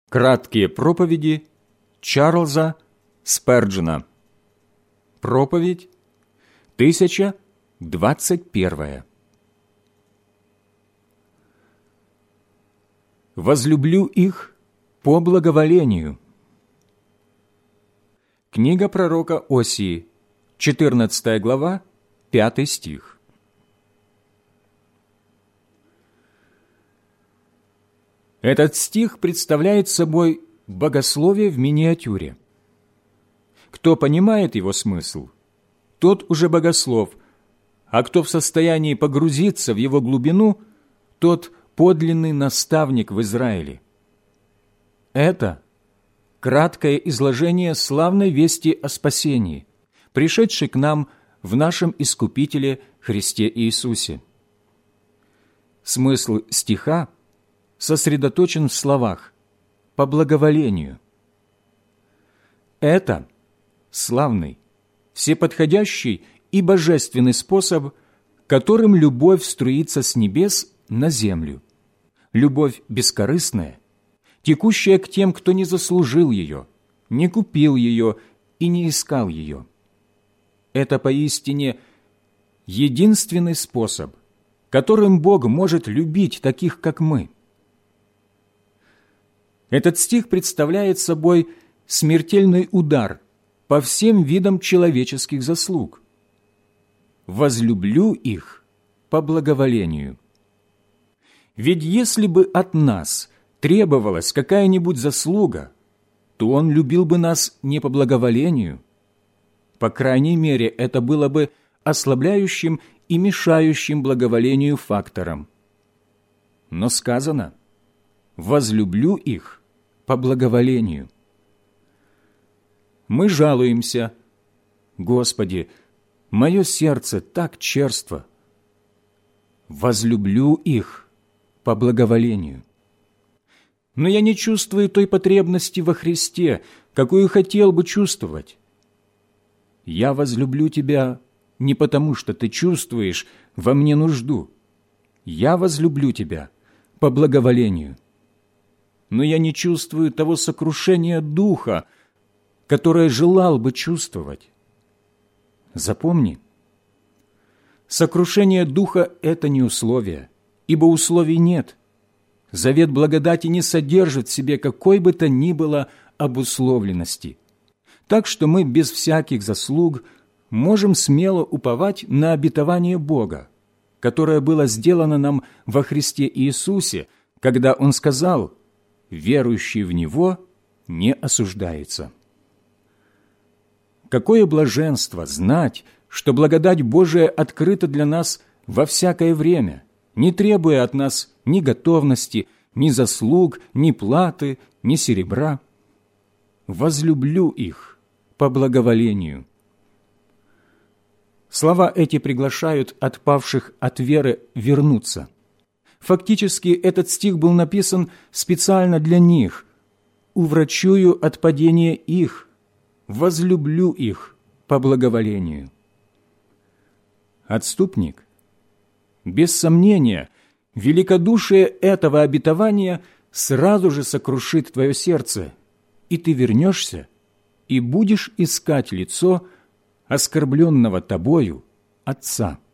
Краткие проповеди Чарльза Сперджена. Проповедь 1021. «Возлюблю их по благоволению». Книга пророка Осии, 14 глава, 5 стих. Этот стих представляет собой богословие в миниатюре. Кто понимает его смысл, тот уже богослов, а кто в состоянии погрузиться в его глубину, тот подлинный наставник в Израиле. Это краткое изложение славной вести о спасении, пришедшей к нам в нашем Искупителе Христе Иисусе. Смысл стиха сосредоточен в словах «по благоволению». Это славный, всеподходящий и божественный способ, которым любовь струится с небес на землю. Любовь бескорыстная, текущая к тем, кто не заслужил ее, не купил ее и не искал ее. Это поистине единственный способ, которым Бог может любить таких, как мы. Этот стих представляет собой смертельный удар по всем видам человеческих заслуг. «Возлюблю их по благоволению». Ведь если бы от нас требовалась какая-нибудь заслуга, то Он любил бы нас не по благоволению. По крайней мере, это было бы ослабляющим и мешающим благоволению фактором. Но сказано: «Возлюблю их по благоволению». Мы жалуемся: «Господи, мое сердце так черство». Возлюблю их по благоволению. Но я не чувствую той потребности во Христе, какую хотел бы чувствовать. Я возлюблю Тебя не потому, что Ты чувствуешь во мне нужду. Я возлюблю Тебя по благоволению. Но я не чувствую того сокрушения духа, которое желал бы чувствовать. Запомни, сокрушение духа – это не условие, ибо условий нет. Завет благодати не содержит в себе какой бы то ни было обусловленности. Так что мы без всяких заслуг можем смело уповать на обетование Бога, которое было сделано нам во Христе Иисусе, когда Он сказал: «Верующий в Него не осуждается». Какое блаженство знать, что благодать Божия открыта для нас во всякое время, не требуя от нас ни готовности, ни заслуг, ни платы, ни серебра. «Возлюблю их по благоволению». Слова эти приглашают отпавших от веры вернуться. Фактически этот стих был написан специально для них. «Уврачую от падения их, возлюблю их по благоволению». Отступник? Без сомнения, великодушие этого обетования сразу же сокрушит твое сердце, и ты вернешься и будешь искать лицо оскорбленного тобою Отца.